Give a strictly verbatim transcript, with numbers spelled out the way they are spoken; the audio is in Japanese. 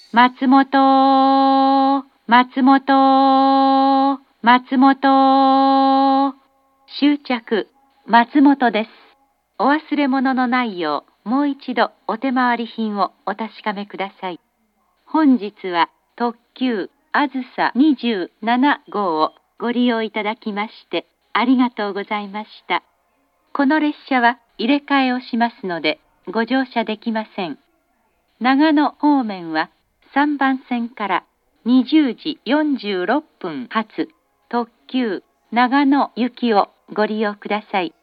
松本、松本、松本。終着、松本です。お忘れ物のないよう、もう一度お手回り品をお確かめください。本日は特急あずさにじゅうなな号をご利用いただきましてありがとうございました。この列車は入れ替えをしますのでご乗車できません。長野方面はさんばん線からにじゅうじよんじゅうろっぷん発特急長野行きをご利用ください。